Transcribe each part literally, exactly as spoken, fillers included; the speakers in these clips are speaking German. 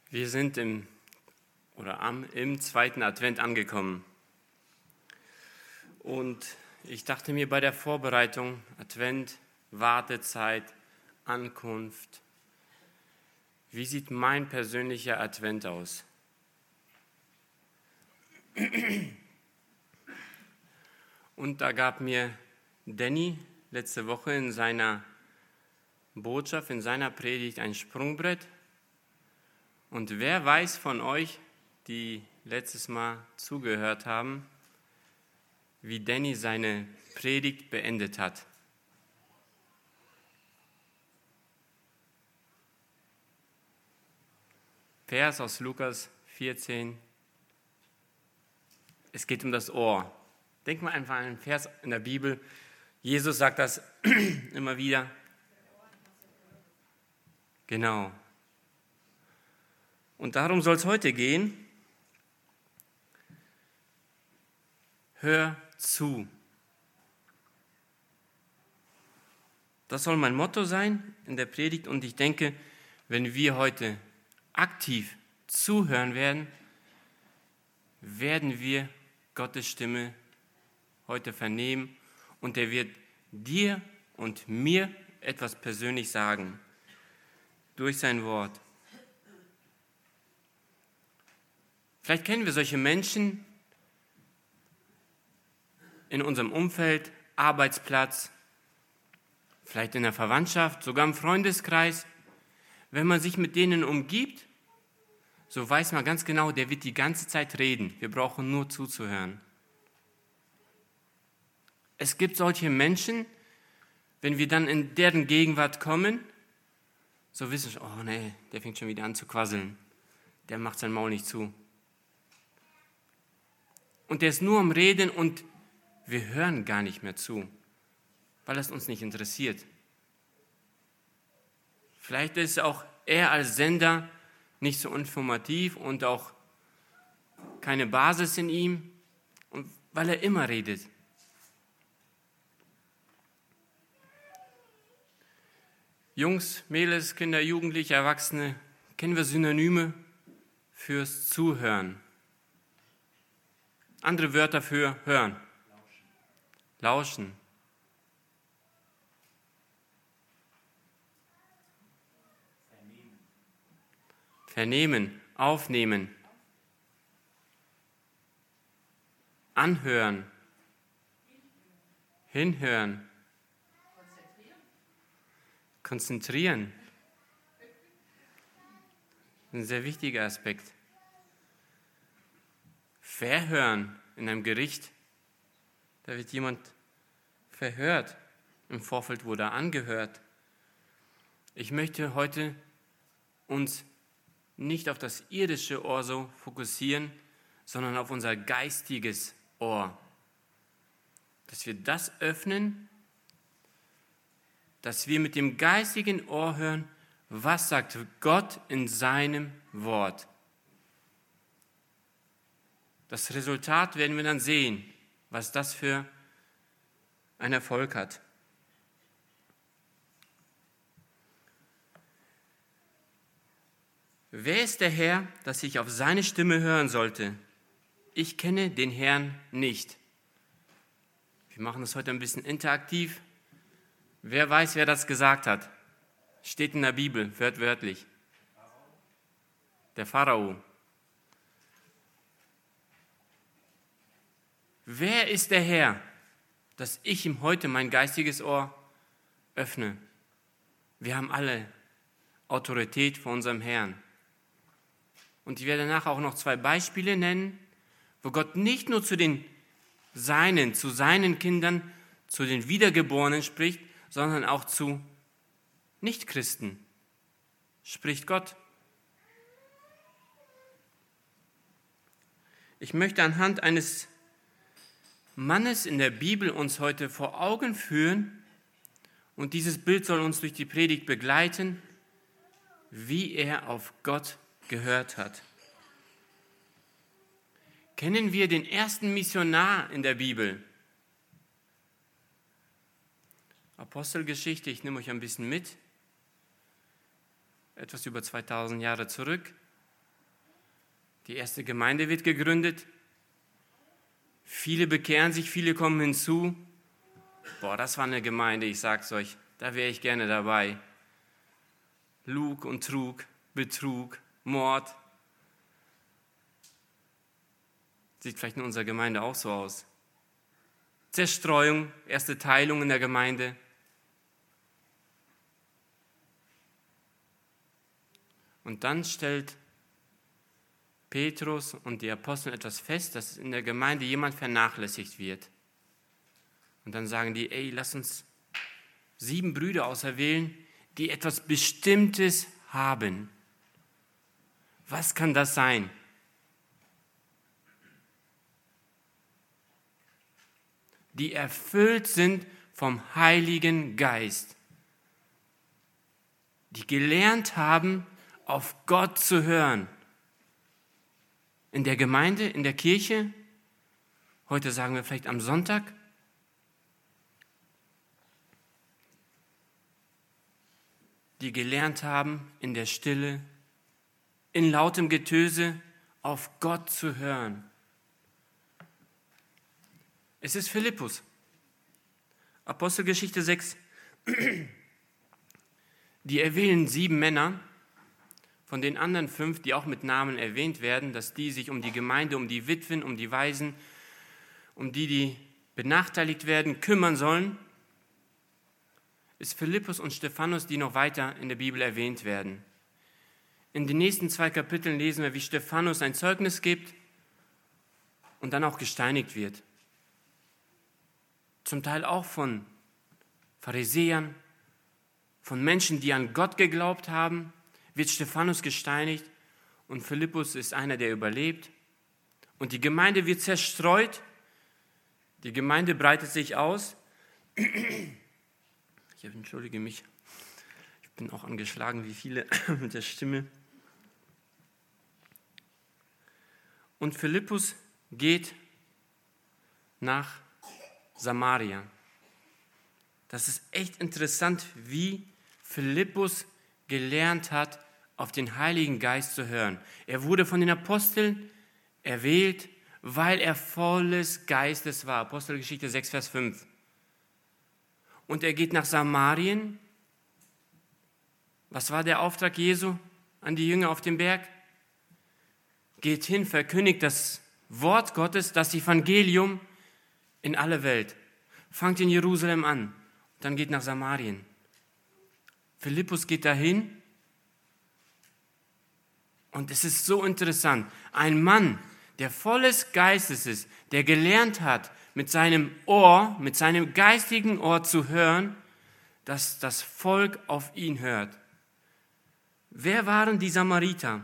Wir sind im oder am im zweiten Advent angekommen. Und ich dachte mir bei der Vorbereitung, Advent, Wartezeit, Ankunft, wie sieht mein persönlicher Advent aus? Und da gab mir Danny letzte Woche in seiner Botschaft, in seiner Predigt ein Sprungbrett. Und wer weiß von euch, die letztes Mal zugehört haben, wie Danny seine Predigt beendet hat? Vers aus Lukas vierzehn. Es geht um das Ohr. Denk mal einfach an einen Vers in der Bibel. Jesus sagt das immer wieder. Genau. Und darum soll es heute gehen. Hör zu. Das soll mein Motto sein in der Predigt. Und ich denke, wenn wir heute aktiv zuhören werden, werden wir Gottes Stimme heute vernehmen. Und er wird dir und mir etwas persönlich sagen durch sein Wort. Vielleicht kennen wir solche Menschen in unserem Umfeld, Arbeitsplatz, vielleicht in der Verwandtschaft, sogar im Freundeskreis. Wenn man sich mit denen umgibt, so weiß man ganz genau, der wird die ganze Zeit reden. Wir brauchen nur zuzuhören. Es gibt solche Menschen, wenn wir dann in deren Gegenwart kommen, so wissen wir, oh nee, der fängt schon wieder an zu quasseln. Der macht sein Maul nicht zu. Und der ist nur am Reden und wir hören gar nicht mehr zu, weil es uns nicht interessiert. Vielleicht ist auch er als Sender nicht so informativ und auch keine Basis in ihm, und weil er immer redet. Jungs, Mädels, Kinder, Jugendliche, Erwachsene, kennen wir Synonyme fürs Zuhören? Andere Wörter für hören. Lauschen. Lauschen. Vernehmen. Vernehmen. Aufnehmen. Anhören. Hinhören. Konzentrieren. Konzentrieren. Ein sehr wichtiger Aspekt. Verhören in einem Gericht. Da wird jemand verhört. Im Vorfeld wurde er angehört. Ich möchte heute uns nicht auf das irdische Ohr so fokussieren, sondern auf unser geistiges Ohr. Dass wir das öffnen, dass wir mit dem geistigen Ohr hören, was sagt Gott in seinem Wort. Das Resultat werden wir dann sehen, was das für einen Erfolg hat. Wer ist der Herr, dass ich auf seine Stimme hören sollte? Ich kenne den Herrn nicht. Wir machen das heute ein bisschen interaktiv. Wer weiß, wer das gesagt hat? Steht in der Bibel, wörtlich. Der Pharao. Wer ist der Herr, dass ich ihm heute mein geistiges Ohr öffne? Wir haben alle Autorität vor unserem Herrn. Und ich werde nachher auch noch zwei Beispiele nennen, wo Gott nicht nur zu den Seinen, zu seinen Kindern, zu den Wiedergeborenen spricht, sondern auch zu Nichtchristen. Spricht Gott. Ich möchte anhand eines Mannes in der Bibel uns heute vor Augen führen, und dieses Bild soll uns durch die Predigt begleiten, wie er auf Gott gehört hat. Kennen wir den ersten Missionar in der Bibel? Apostelgeschichte, ich nehme euch ein bisschen mit, etwas über zweitausend Jahre zurück. Die erste Gemeinde wird gegründet. Viele bekehren sich, viele kommen hinzu. Boah, das war eine Gemeinde, ich sag's euch, da wäre ich gerne dabei. Lug und Trug, Betrug, Mord. Sieht vielleicht in unserer Gemeinde auch so aus. Zerstreuung, erste Teilung in der Gemeinde. Und dann stellt Petrus und die Apostel etwas fest, dass in der Gemeinde jemand vernachlässigt wird. Und dann sagen die, ey, lass uns sieben Brüder auserwählen, die etwas Bestimmtes haben. Was kann das sein? Die erfüllt sind vom Heiligen Geist, die gelernt haben, auf Gott zu hören. In der Gemeinde, in der Kirche, heute sagen wir vielleicht am Sonntag, die gelernt haben, in der Stille, in lautem Getöse auf Gott zu hören. Es ist Philippus. Apostelgeschichte sechs. Die erwählen sieben Männer, von den anderen fünf, die auch mit Namen erwähnt werden, dass die sich um die Gemeinde, um die Witwen, um die Waisen, um die, die benachteiligt werden, kümmern sollen, ist Philippus und Stephanus, die noch weiter in der Bibel erwähnt werden. In den nächsten zwei Kapiteln lesen wir, wie Stephanus ein Zeugnis gibt und dann auch gesteinigt wird. Zum Teil auch von Pharisäern, von Menschen, die an Gott geglaubt haben, wird Stephanus gesteinigt und Philippus ist einer, der überlebt. Und die Gemeinde wird zerstreut, die Gemeinde breitet sich aus. Ich entschuldige mich, ich bin auch angeschlagen, wie viele mit der Stimme. Und Philippus geht nach Samaria. Das ist echt interessant, wie Philippus gelernt hat, auf den Heiligen Geist zu hören. Er wurde von den Aposteln erwählt, weil er volles Geistes war. Apostelgeschichte sechs, Vers fünf. Und er geht nach Samarien. Was war der Auftrag Jesu an die Jünger auf dem Berg? Geht hin, verkündigt das Wort Gottes, das Evangelium in alle Welt. Fangt in Jerusalem an, dann geht nach Samarien. Philippus geht dahin und es ist so interessant. Ein Mann, der volles Geistes ist, der gelernt hat, mit seinem Ohr, mit seinem geistigen Ohr zu hören, dass das Volk auf ihn hört. Wer waren die Samariter?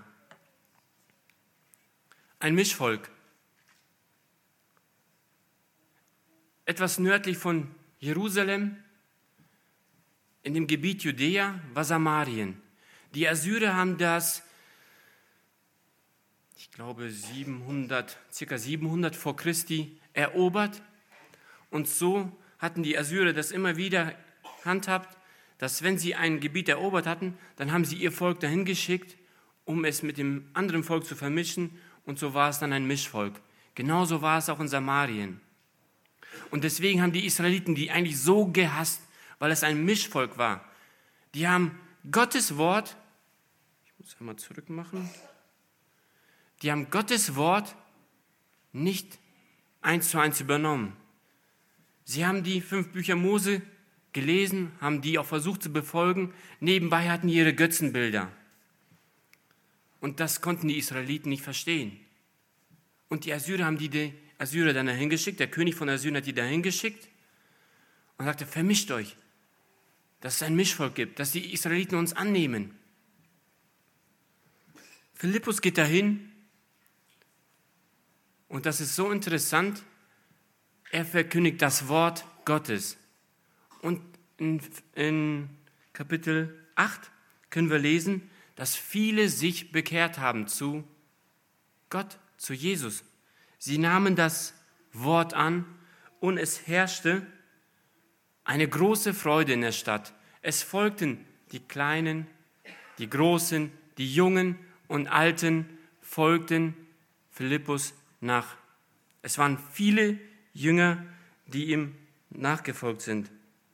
Ein Mischvolk. Etwas nördlich von Jerusalem, in dem Gebiet Judäa, war Samarien. Die Assyrer haben das, ich glaube, siebenhundert, circa siebenhundert vor Christi erobert. Und so hatten die Assyrer das immer wieder handhabt, dass wenn sie ein Gebiet erobert hatten, dann haben sie ihr Volk dahin geschickt, um es mit dem anderen Volk zu vermischen. Und so war es dann ein Mischvolk. Genauso war es auch in Samarien. Und deswegen haben die Israeliten die eigentlich so gehasst, weil es ein Mischvolk war. Die haben Gottes Wort, ich muss einmal zurück machen, die haben Gottes Wort nicht eins zu eins übernommen. Sie haben die fünf Bücher Mose gelesen, haben die auch versucht zu befolgen. Nebenbei hatten die ihre Götzenbilder. Und das konnten die Israeliten nicht verstehen. Und die Assyrer haben die, die Assyrer dann dahin geschickt, der König von Assyrien hat die dahin geschickt und sagte, vermischt euch, dass es ein Mischvolk gibt, dass die Israeliten uns annehmen. Philippus geht dahin und das ist so interessant, er verkündigt das Wort Gottes. Und in, in Kapitel acht können wir lesen, dass viele sich bekehrt haben zu Gott, zu Jesus. Sie nahmen das Wort an und es herrschte eine große Freude in der Stadt. Es folgten die Kleinen, die Großen, die Jungen und Alten folgten Philippus nach. Es waren viele Jünger, die ihm nachgefolgt sind.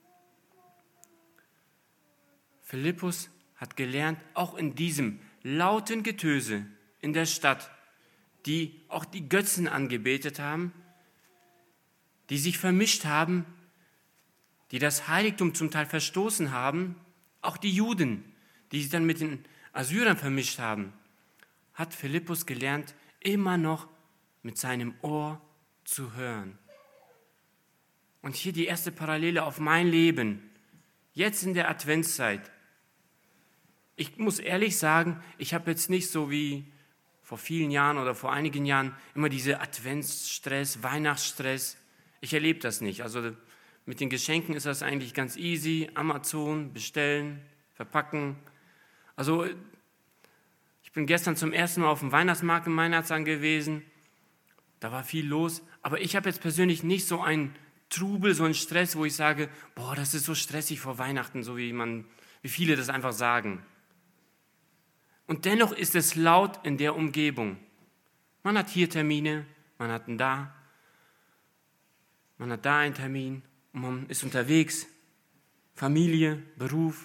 Philippus hat gelernt, auch in diesem lauten Getöse in der Stadt, die auch die Götzen angebetet haben, die sich vermischt haben, die das Heiligtum zum Teil verstoßen haben, auch die Juden, die sich dann mit den Assyrern vermischt haben, hat Philippus gelernt, immer noch mit seinem Ohr zu hören. Und hier die erste Parallele auf mein Leben, jetzt in der Adventszeit. Ich muss ehrlich sagen, ich habe jetzt nicht so wie vor vielen Jahren oder vor einigen Jahren immer diese Adventsstress, Weihnachtsstress. Ich erlebe das nicht. Also mit den Geschenken ist das eigentlich ganz easy. Amazon, bestellen, verpacken. Also ich bin gestern zum ersten Mal auf dem Weihnachtsmarkt in Meinerzang gewesen. Da war viel los. Aber ich habe jetzt persönlich nicht so einen Trubel, so einen Stress, wo ich sage, boah, das ist so stressig vor Weihnachten, so wie man, wie viele das einfach sagen. Und dennoch ist es laut in der Umgebung. Man hat hier Termine, man hat einen da, man hat da einen Termin, und man ist unterwegs, Familie, Beruf,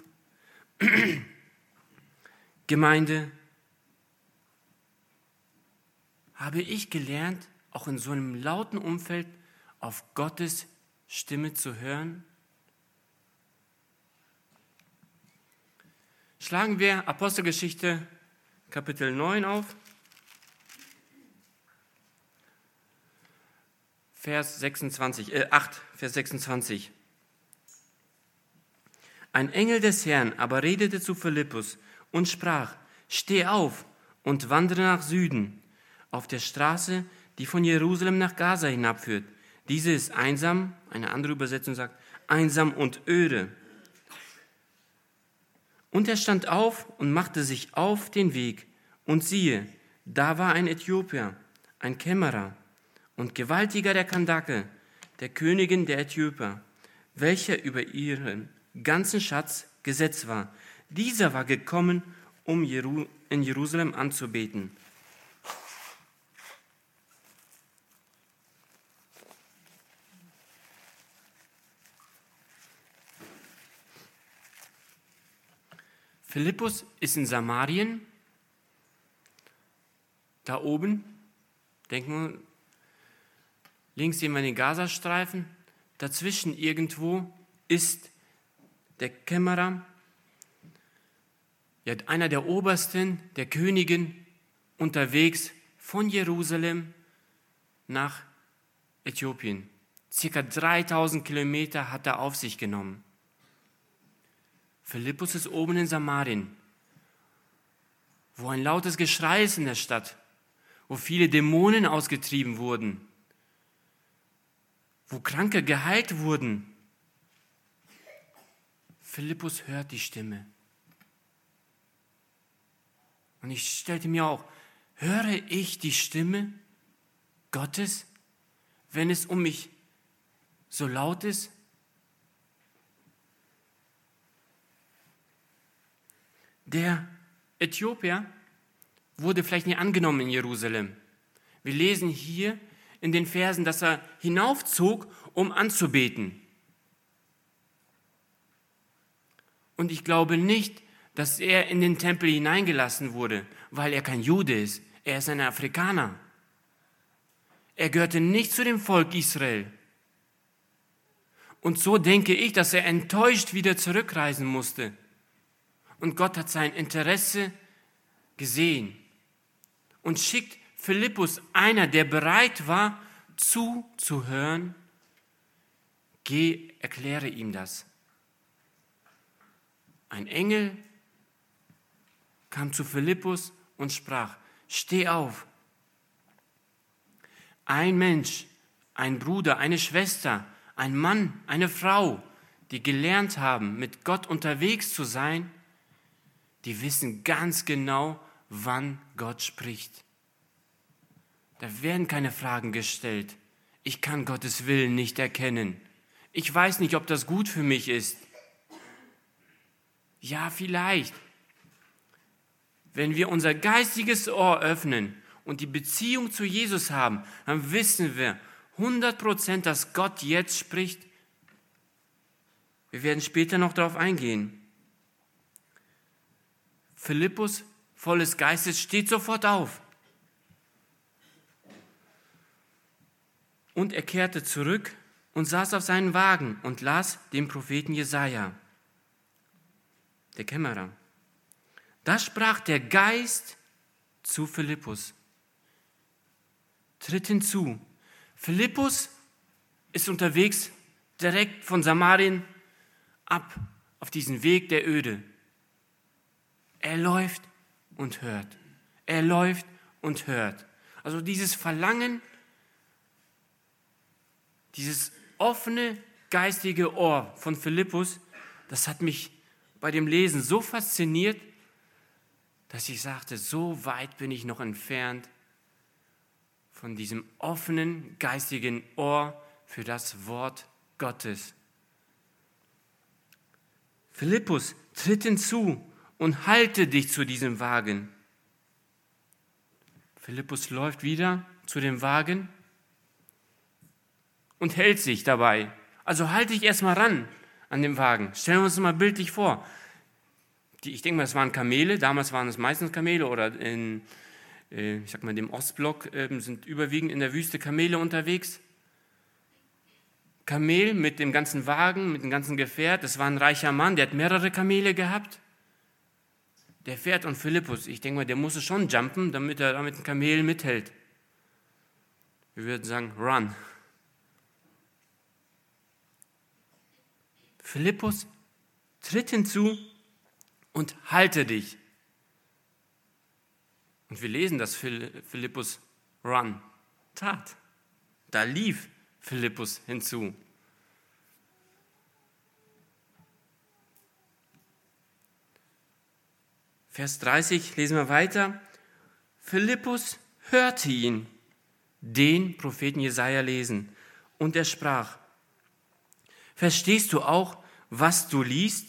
Gemeinde. Habe ich gelernt, auch in so einem lauten Umfeld auf Gottes Stimme zu hören? Schlagen wir Apostelgeschichte Kapitel neun auf, Vers sechsundzwanzig, äh, acht, Vers sechsundzwanzig. Ein Engel des Herrn aber redete zu Philippus und sprach, steh auf und wandere nach Süden, auf der Straße, die von Jerusalem nach Gaza hinabführt. Diese ist einsam, eine andere Übersetzung sagt, einsam und öde. Und er stand auf und machte sich auf den Weg. Und siehe, da war ein Äthiopier, ein Kämmerer und Gewaltiger der Kandake, der Königin der Äthiopier, welcher über ihren ganzen Schatz gesetzt war. Dieser war gekommen, um in Jerusalem anzubeten. Philippus ist in Samarien, da oben, denken wir, links sehen wir den Gazastreifen, dazwischen irgendwo ist der Kämmerer, ja, einer der Obersten, der Königin, unterwegs von Jerusalem nach Äthiopien. Circa dreitausend Kilometer hat er auf sich genommen. Philippus ist oben in Samarien, wo ein lautes Geschrei ist in der Stadt, wo viele Dämonen ausgetrieben wurden, wo Kranke geheilt wurden. Philippus hört die Stimme. Und ich stellte mir auch, höre ich die Stimme Gottes, wenn es um mich so laut ist? Der Äthiopier wurde vielleicht nicht angenommen in Jerusalem. Wir lesen hier in den Versen, dass er hinaufzog, um anzubeten. Und ich glaube nicht, dass er in den Tempel hineingelassen wurde, weil er kein Jude ist. Er ist ein Afrikaner. Er gehörte nicht zu dem Volk Israel. Und so denke ich, dass er enttäuscht wieder zurückreisen musste. Und Gott hat sein Interesse gesehen und schickt Philippus, einer, der bereit war, zuzuhören. Geh, erkläre ihm das. Ein Engel kam zu Philippus und sprach, steh auf. Ein Mensch, ein Bruder, eine Schwester, ein Mann, eine Frau, die gelernt haben, mit Gott unterwegs zu sein, die wissen ganz genau, wann Gott spricht. Da werden keine Fragen gestellt. Ich kann Gottes Willen nicht erkennen. Ich weiß nicht, ob das gut für mich ist. Ja, vielleicht. Wenn wir unser geistiges Ohr öffnen und die Beziehung zu Jesus haben, dann wissen wir hundert Prozent, dass Gott jetzt spricht. Wir werden später noch darauf eingehen. Philippus, volles Geistes, steht sofort auf. Und er kehrte zurück und saß auf seinen Wagen und las den Propheten Jesaja, der Kämmerer. Da sprach der Geist zu Philippus: Tritt hinzu. Philippus ist unterwegs direkt von Samarien ab auf diesen Weg der Öde. Er läuft und hört. Er läuft und hört. Also dieses Verlangen, dieses offene geistige Ohr von Philippus, das hat mich bei dem Lesen so fasziniert, dass ich sagte, so weit bin ich noch entfernt von diesem offenen geistigen Ohr für das Wort Gottes. Philippus, tritt hinzu und halte dich zu diesem Wagen. Philippus läuft wieder zu dem Wagen und hält sich dabei. Also halte dich erstmal ran an dem Wagen. Stellen wir uns mal bildlich vor. Die, ich denke mal, das waren Kamele. Damals waren es meistens Kamele oder in, äh, ich sag mal, dem Ostblock äh, sind überwiegend in der Wüste Kamele unterwegs. Kamel mit dem ganzen Wagen, mit dem ganzen Gefährt. Das war ein reicher Mann, der hat mehrere Kamele gehabt. Der fährt und Philippus, ich denke mal, der musste schon jumpen, damit er mit dem Kamel mithält. Wir würden sagen, run. Philippus, tritt hinzu und halte dich. Und wir lesen, dass Philippus run tat. Da lief Philippus hinzu. Vers dreißig lesen wir weiter. Philippus hörte ihn, den Propheten Jesaja lesen, und er sprach: Verstehst du auch, was du liest?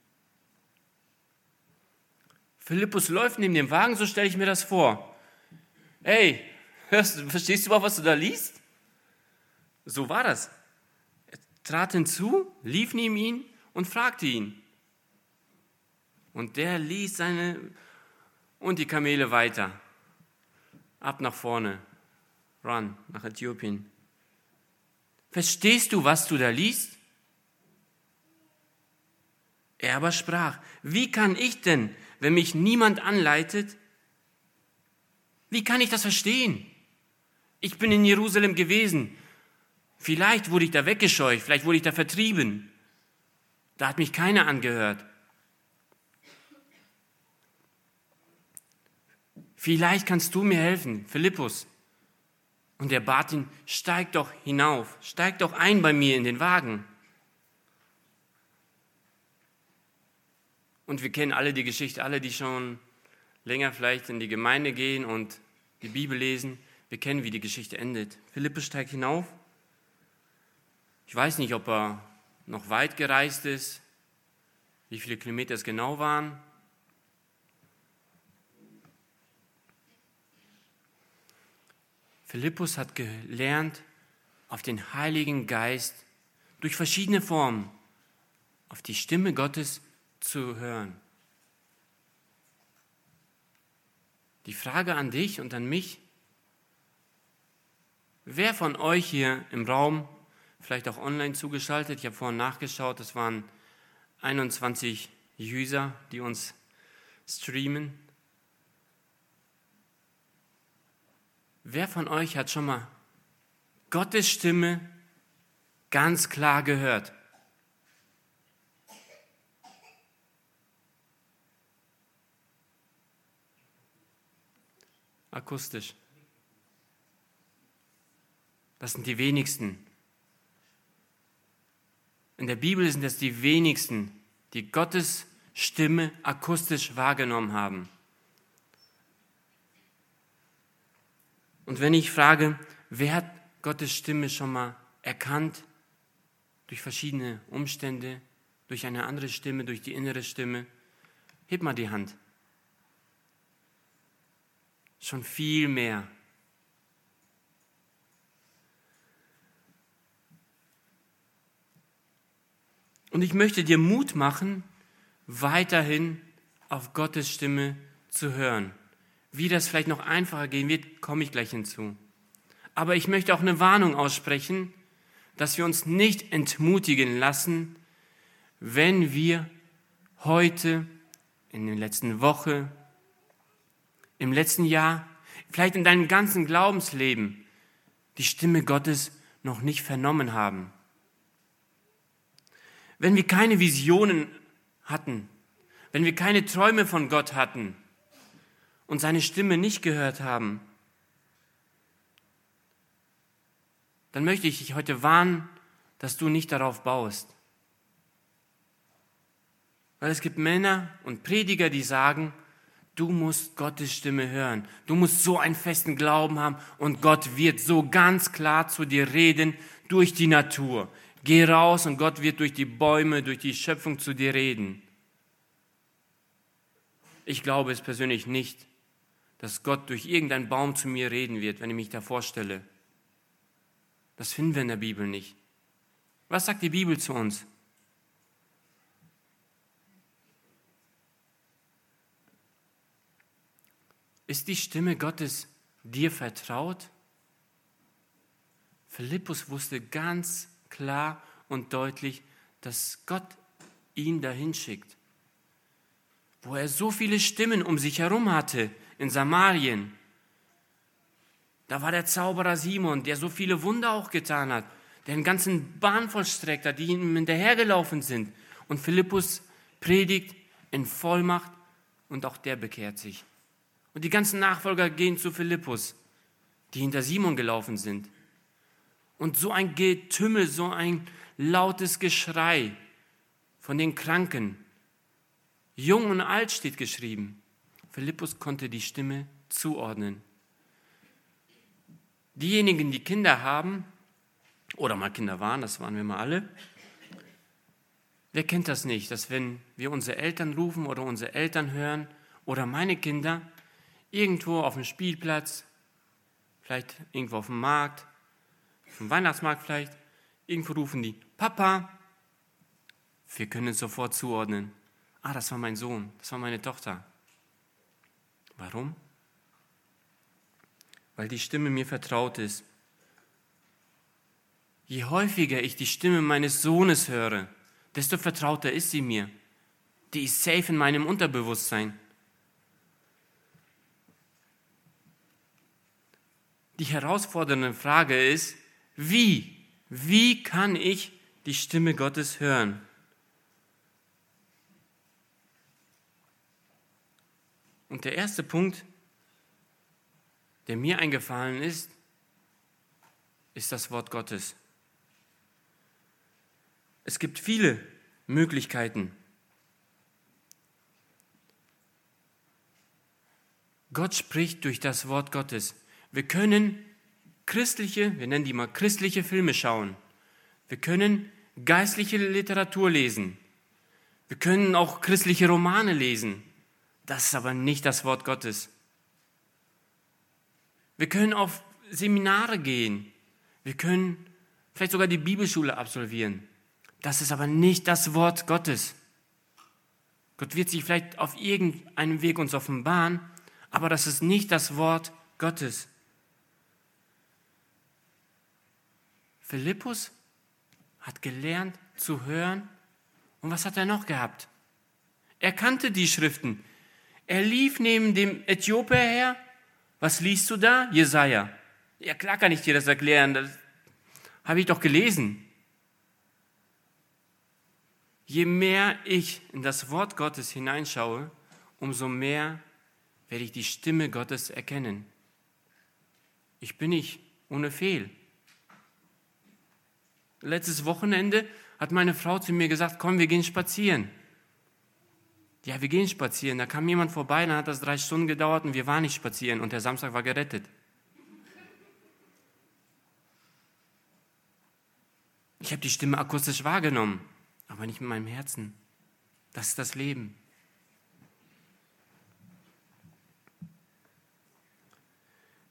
Philippus läuft neben dem Wagen, so stelle ich mir das vor. Hey, hörst, verstehst du auch, was du da liest? So war das. Er trat hinzu, lief neben ihn und fragte ihn. Und der ließ seine und die Kamele weiter. Ab nach vorne. Run, nach Äthiopien. Verstehst du, was du da liest? Er aber sprach: Wie kann ich denn, wenn mich niemand anleitet, wie kann ich das verstehen? Ich bin in Jerusalem gewesen. Vielleicht wurde ich da weggescheucht, vielleicht wurde ich da vertrieben. Da hat mich keiner angehört. Vielleicht kannst du mir helfen, Philippus. Und er bat ihn: Steig doch hinauf, steig doch ein bei mir in den Wagen. Und wir kennen alle die Geschichte, alle, die schon länger vielleicht in die Gemeinde gehen und die Bibel lesen. Wir kennen, wie die Geschichte endet. Philippus steigt hinauf. Ich weiß nicht, ob er noch weit gereist ist, wie viele Kilometer es genau waren. Philippus hat gelernt, auf den Heiligen Geist durch verschiedene Formen, auf die Stimme Gottes zu hören. Die Frage an dich und an mich: Wer von euch hier im Raum, vielleicht auch online zugeschaltet, ich habe vorhin nachgeschaut, es waren einundzwanzig User, die uns streamen. Wer von euch hat schon mal Gottes Stimme ganz klar gehört? Akustisch. Das sind die wenigsten. In der Bibel sind es die wenigsten, die Gottes Stimme akustisch wahrgenommen haben. Und wenn ich frage, wer hat Gottes Stimme schon mal erkannt, durch verschiedene Umstände, durch eine andere Stimme, durch die innere Stimme, heb mal die Hand. schon viel mehr. Und ich möchte dir Mut machen, weiterhin auf Gottes Stimme zu hören. Wie das vielleicht noch einfacher gehen wird, komme ich gleich hinzu. Aber ich möchte auch eine Warnung aussprechen, dass wir uns nicht entmutigen lassen, wenn wir heute, in der letzten Woche, im letzten Jahr, vielleicht in deinem ganzen Glaubensleben die Stimme Gottes noch nicht vernommen haben. Wenn wir keine Visionen hatten, wenn wir keine Träume von Gott hatten und seine Stimme nicht gehört haben, dann möchte ich dich heute warnen, dass du nicht darauf baust. Weil es gibt Männer und Prediger, die sagen, du musst Gottes Stimme hören. Du musst so einen festen Glauben haben und Gott wird so ganz klar zu dir reden durch die Natur. Geh raus und Gott wird durch die Bäume, durch die Schöpfung zu dir reden. Ich glaube es persönlich nicht, dass Gott durch irgendeinen Baum zu mir reden wird, wenn ich mich da vorstelle. Das finden wir in der Bibel nicht. Was sagt die Bibel zu uns? Ist die Stimme Gottes dir vertraut? Philippus wusste ganz klar und deutlich, dass Gott ihn dahin schickt. Wo er so viele Stimmen um sich herum hatte, in Samarien. Da war der Zauberer Simon, der so viele Wunder auch getan hat, der einen ganzen Bahn vollstreckt hat, die ihm hinterhergelaufen sind. Und Philippus predigt in Vollmacht und auch der bekehrt sich. Und die ganzen Nachfolger gehen zu Philippus, die hinter Simon gelaufen sind. Und so ein Getümmel, so ein lautes Geschrei von den Kranken. Jung und alt steht geschrieben. Philippus konnte die Stimme zuordnen. Diejenigen, die Kinder haben, oder mal Kinder waren, das waren wir mal alle, wer kennt das nicht, dass wenn wir unsere Eltern rufen oder unsere Eltern hören oder meine Kinder irgendwo auf dem Spielplatz, vielleicht irgendwo auf dem Markt, auf dem Weihnachtsmarkt vielleicht, irgendwo rufen die, Papa, wir können es sofort zuordnen. Ah, das war mein Sohn, das war meine Tochter. Warum? Weil die Stimme mir vertraut ist. Je häufiger ich die Stimme meines Sohnes höre, desto vertrauter ist sie mir. Die ist safe in meinem Unterbewusstsein. Die herausfordernde Frage ist, wie? Wie kann ich die Stimme Gottes hören? Und der erste Punkt, der mir eingefallen ist, ist das Wort Gottes. Es gibt viele Möglichkeiten. Gott spricht durch das Wort Gottes. Wir können christliche, wir nennen die mal christliche Filme schauen. Wir können geistliche Literatur lesen. Wir können auch christliche Romane lesen. Das ist aber nicht das Wort Gottes. Wir können auf Seminare gehen. Wir können vielleicht sogar die Bibelschule absolvieren. Das ist aber nicht das Wort Gottes. Gott wird sich vielleicht auf irgendeinem Weg uns offenbaren, aber das ist nicht das Wort Gottes. Philippus hat gelernt zu hören. Und was hat er noch gehabt? Er kannte die Schriften. Er lief neben dem Äthiopier her. Was liest du da? Jesaja. Ja, klar kann ich dir das erklären. Das habe ich doch gelesen. Je mehr ich in das Wort Gottes hineinschaue, umso mehr werde ich die Stimme Gottes erkennen. Ich bin nicht ohne Fehl. Letztes Wochenende hat meine Frau zu mir gesagt, komm, wir gehen spazieren. Ja, wir gehen spazieren. Da kam jemand vorbei, dann hat das drei Stunden gedauert und wir waren nicht spazieren und der Samstag war gerettet. Ich habe die Stimme akustisch wahrgenommen, aber nicht mit meinem Herzen. Das ist das Leben.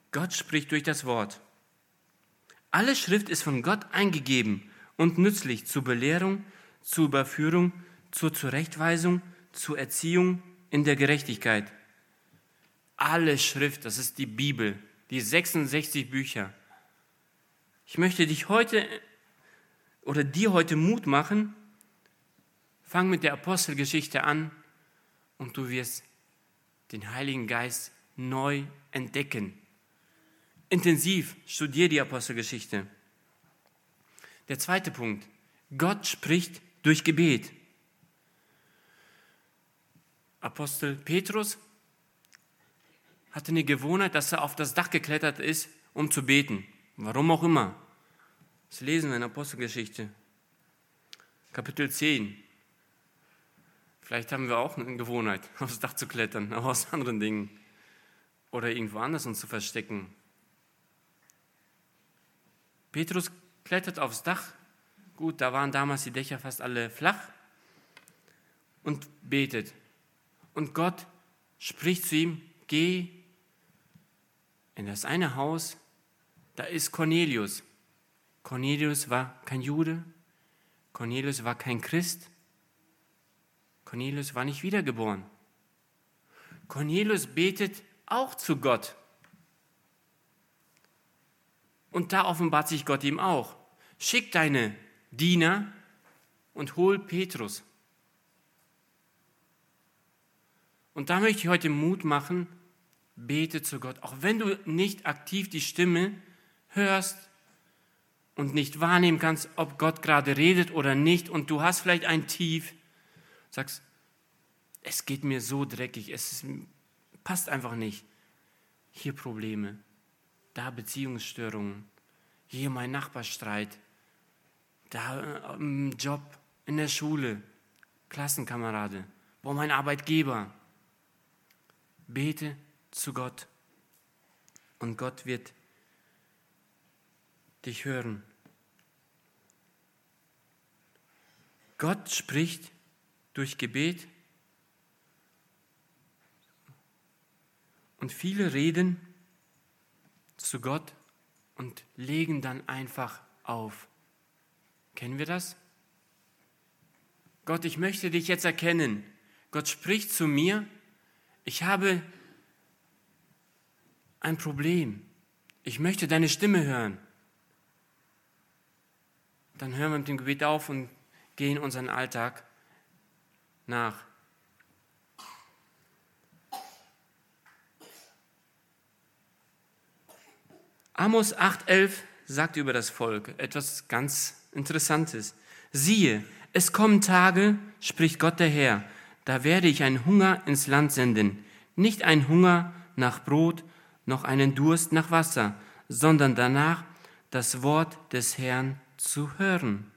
Gott spricht durch das Wort. Alle Schrift ist von Gott eingegeben und nützlich zur Belehrung, zur Überführung, zur Zurechtweisung, zur Erziehung in der Gerechtigkeit. Alle Schrift, das ist die Bibel, die sechsundsechzig Bücher. Ich möchte dich heute oder dir heute Mut machen. Fang mit der Apostelgeschichte an und du wirst den Heiligen Geist neu entdecken. Intensiv studiere die Apostelgeschichte. Der zweite Punkt. Gott spricht durch Gebet. Apostel Petrus hatte eine Gewohnheit, dass er auf das Dach geklettert ist, um zu beten. Warum auch immer. Das lesen wir in der Apostelgeschichte. Kapitel zehn. Vielleicht haben wir auch eine Gewohnheit, aufs Dach zu klettern, auch aus anderen Dingen. Oder irgendwo anders uns zu verstecken. Petrus klettert aufs Dach. Gut, da waren damals die Dächer fast alle flach. Und betet. Und Gott spricht zu ihm, geh in das eine Haus, da ist Cornelius. Cornelius war kein Jude. Cornelius war kein Christ. Cornelius war nicht wiedergeboren. Cornelius betet auch zu Gott. Und da offenbart sich Gott ihm auch. Schick deine Diener und hol Petrus. Und da möchte ich heute Mut machen, bete zu Gott. Auch wenn du nicht aktiv die Stimme hörst und nicht wahrnehmen kannst, ob Gott gerade redet oder nicht, und du hast vielleicht ein Tief, sagst, es geht mir so dreckig, es passt einfach nicht. Hier Probleme, da Beziehungsstörungen, hier mein Nachbarstreit, da im Job, in der Schule, Klassenkamerade, wo mein Arbeitgeber. Bete zu Gott und Gott wird dich hören. Gott spricht durch Gebet und viele reden zu Gott und legen dann einfach auf. Kennen wir das? Gott, ich möchte dich jetzt erkennen. Gott spricht zu mir. Ich habe ein Problem. Ich möchte deine Stimme hören. Dann hören wir mit dem Gebet auf und gehen unseren Alltag nach. Amos acht elf sagt über das Volk etwas ganz Interessantes. Siehe, es kommen Tage, spricht Gott der Herr, da werde ich einen Hunger ins Land senden, nicht einen Hunger nach Brot, noch einen Durst nach Wasser, sondern danach das Wort des Herrn zu hören.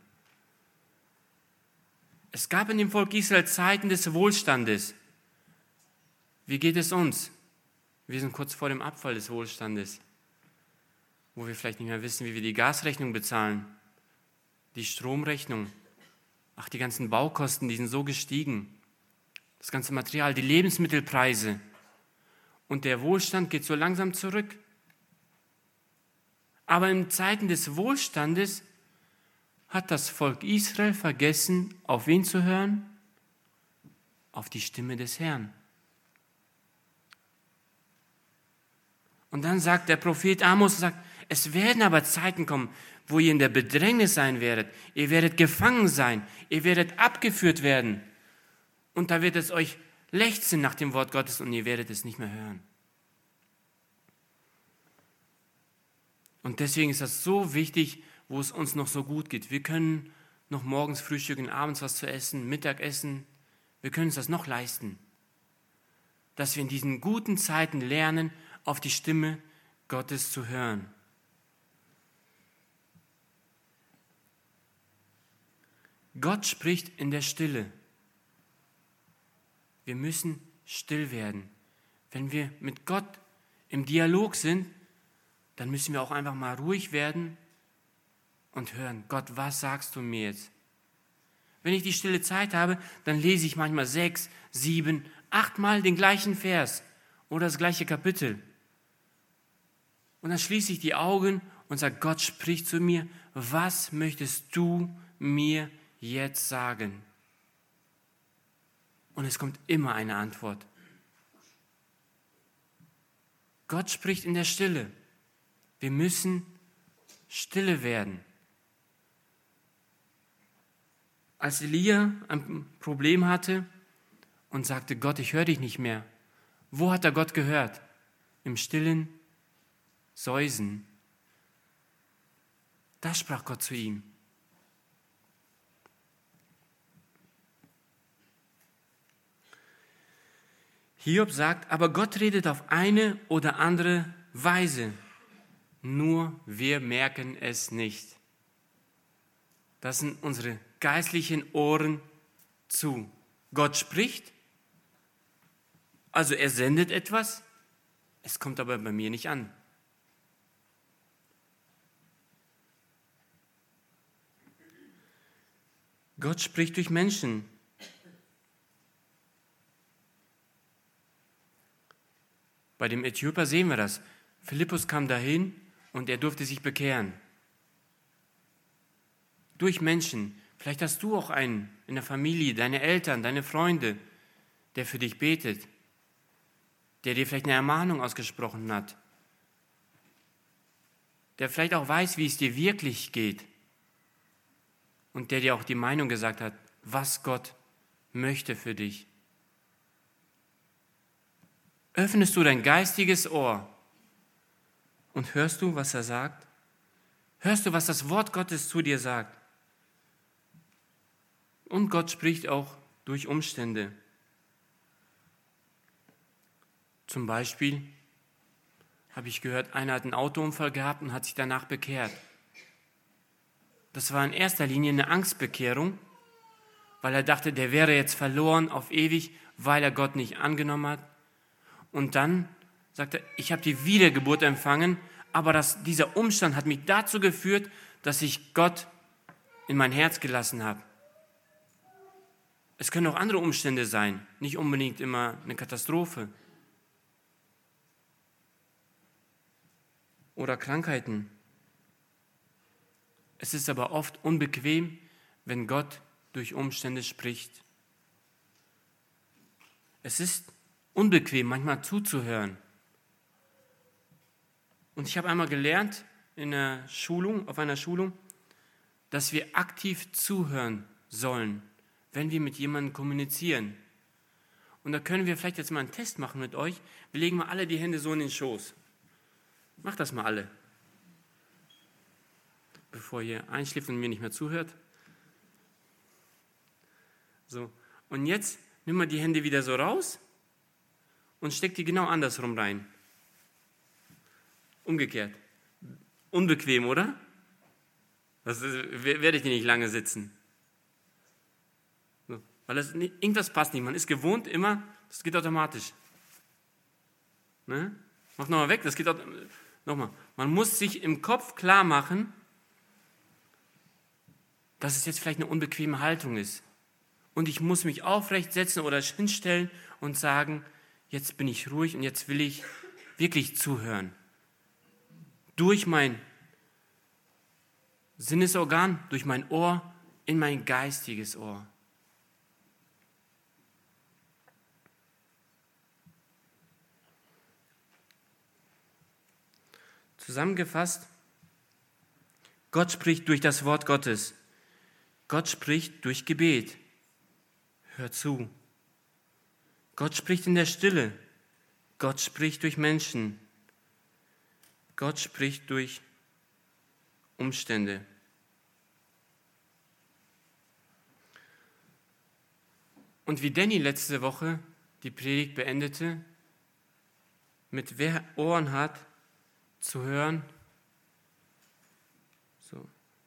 Es gab in dem Volk Israel Zeiten des Wohlstandes. Wie geht es uns? Wir sind kurz vor dem Abfall des Wohlstandes, wo wir vielleicht nicht mehr wissen, wie wir die Gasrechnung bezahlen, die Stromrechnung, ach, die ganzen Baukosten, die sind so gestiegen, das ganze Material, die Lebensmittelpreise, und der Wohlstand geht so langsam zurück. Aber in Zeiten des Wohlstandes hat das Volk Israel vergessen, auf wen zu hören? Auf die Stimme des Herrn. Und dann sagt der Prophet Amos, sagt, es werden aber Zeiten kommen, wo ihr in der Bedrängnis sein werdet. Ihr werdet gefangen sein. Ihr werdet abgeführt werden. Und da wird es euch lechzen nach dem Wort Gottes und ihr werdet es nicht mehr hören. Und deswegen ist das so wichtig, wo es uns noch so gut geht. Wir können noch morgens frühstücken, abends was zu essen, Mittagessen. Wir können uns das noch leisten. Dass wir in diesen guten Zeiten lernen, auf die Stimme Gottes zu hören. Gott spricht in der Stille. Wir müssen still werden. Wenn wir mit Gott im Dialog sind, dann müssen wir auch einfach mal ruhig werden und hören, Gott, was sagst du mir jetzt? Wenn ich die stille Zeit habe, dann lese ich manchmal sechs, sieben, achtmal den gleichen Vers oder das gleiche Kapitel. Und dann schließe ich die Augen und sage, Gott, sprich zu mir, was möchtest du mir jetzt sagen? Und es kommt immer eine Antwort. Gott spricht in der Stille. Wir müssen stille werden. Als Elia ein Problem hatte und sagte, Gott, ich höre dich nicht mehr. Wo hat er Gott gehört? Im stillen Säusen. Da sprach Gott zu ihm. Hiob sagt, aber Gott redet auf eine oder andere Weise. Nur wir merken es nicht. Das sind unsere geistlichen Ohren zu. Gott spricht, also er sendet etwas, es kommt aber bei mir nicht an. Gott spricht durch Menschen. Bei dem Äthiopier sehen wir das. Philippus kam dahin und er durfte sich bekehren. Durch Menschen. Vielleicht hast du auch einen in der Familie, deine Eltern, deine Freunde, der für dich betet, der dir vielleicht eine Ermahnung ausgesprochen hat, der vielleicht auch weiß, wie es dir wirklich geht und der dir auch die Meinung gesagt hat, was Gott möchte für dich. Öffnest du dein geistiges Ohr und hörst du, was er sagt? Hörst du, was das Wort Gottes zu dir sagt? Und Gott spricht auch durch Umstände. Zum Beispiel habe ich gehört, einer hat einen Autounfall gehabt und hat sich danach bekehrt. Das war in erster Linie eine Angstbekehrung, weil er dachte, der wäre jetzt verloren auf ewig, weil er Gott nicht angenommen hat. Und dann sagt er, ich habe die Wiedergeburt empfangen, aber das, dieser Umstand hat mich dazu geführt, dass ich Gott in mein Herz gelassen habe. Es können auch andere Umstände sein, nicht unbedingt immer eine Katastrophe. Oder Krankheiten. Es ist aber oft unbequem, wenn Gott durch Umstände spricht. Es ist unbequem, manchmal zuzuhören. Und ich habe einmal gelernt in einer Schulung, auf einer Schulung, dass wir aktiv zuhören sollen, wenn wir mit jemandem kommunizieren. Und da können wir vielleicht jetzt mal einen Test machen mit euch. Wir legen mal alle die Hände so in den Schoß. Macht das mal alle. Bevor ihr einschläft und mir nicht mehr zuhört. So. Und jetzt nimm mal die Hände wieder so raus und steck die genau andersrum rein. Umgekehrt. Unbequem, oder? Das ist, werde ich nicht lange sitzen. So. Weil das nicht, irgendwas passt nicht. Man ist gewohnt immer, das geht automatisch. Ne? Mach nochmal weg, das geht automatisch. Nochmal. Man muss sich im Kopf klar machen, dass es jetzt vielleicht eine unbequeme Haltung ist. Und ich muss mich aufrecht setzen oder hinstellen und sagen, jetzt bin ich ruhig und jetzt will ich wirklich zuhören. Durch mein Sinnesorgan, durch mein Ohr, in mein geistiges Ohr. Zusammengefasst, Gott spricht durch das Wort Gottes. Gott spricht durch Gebet. Hör zu. Gott spricht in der Stille. Gott spricht durch Menschen. Gott spricht durch Umstände. Und wie Danny letzte Woche die Predigt beendete, mit wer Ohren hat, zu hören, so,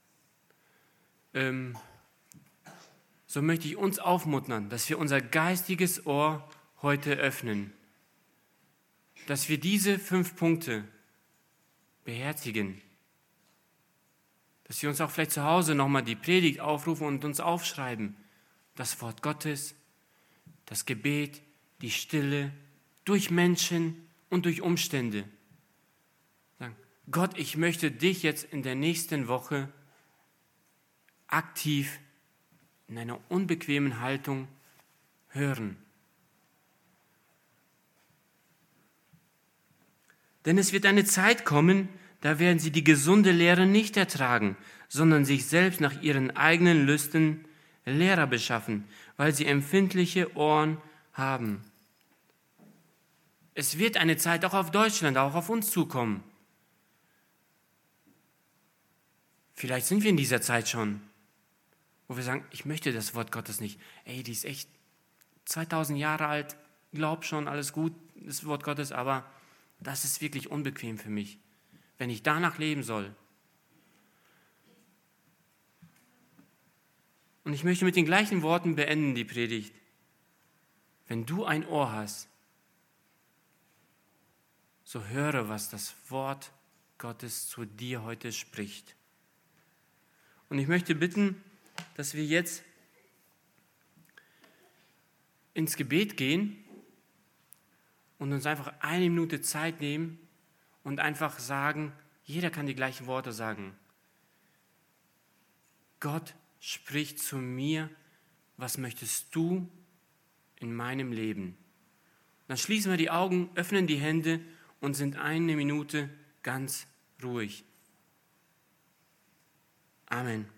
ähm, so möchte ich uns aufmuntern, dass wir unser geistiges Ohr heute öffnen, dass wir diese fünf Punkte beherzigen, dass wir uns auch vielleicht zu Hause nochmal die Predigt aufrufen und uns aufschreiben, das Wort Gottes, das Gebet, die Stille, durch Menschen und durch Umstände. Gott, ich möchte dich jetzt in der nächsten Woche aktiv in einer unbequemen Haltung hören. Denn es wird eine Zeit kommen, da werden sie die gesunde Lehre nicht ertragen, sondern sich selbst nach ihren eigenen Lüsten Lehrer beschaffen, weil sie empfindliche Ohren haben. Es wird eine Zeit auch auf Deutschland, auch auf uns zukommen. Vielleicht sind wir in dieser Zeit schon, wo wir sagen, ich möchte das Wort Gottes nicht. Ey, die ist echt zweitausend Jahre alt, glaub schon, alles gut, das Wort Gottes, aber das ist wirklich unbequem für mich, wenn ich danach leben soll. Und ich möchte mit den gleichen Worten beenden die Predigt. Wenn du ein Ohr hast, so höre, was das Wort Gottes zu dir heute spricht. Und ich möchte bitten, dass wir jetzt ins Gebet gehen und uns einfach eine Minute Zeit nehmen und einfach sagen, jeder kann die gleichen Worte sagen. Gott spricht zu mir, was möchtest du in meinem Leben? Dann schließen wir die Augen, öffnen die Hände und sind eine Minute ganz ruhig. Amen.